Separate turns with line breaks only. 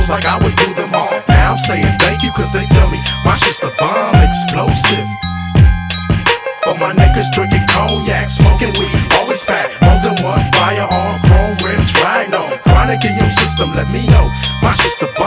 like I would do them all. Now I'm saying thank you cause they tell me my shit's the bomb explosive. For my niggas drinking cognac, smoking weed, always pack more than one firearm, chrome rims, riding on chronic in your system. Let me know my shit's the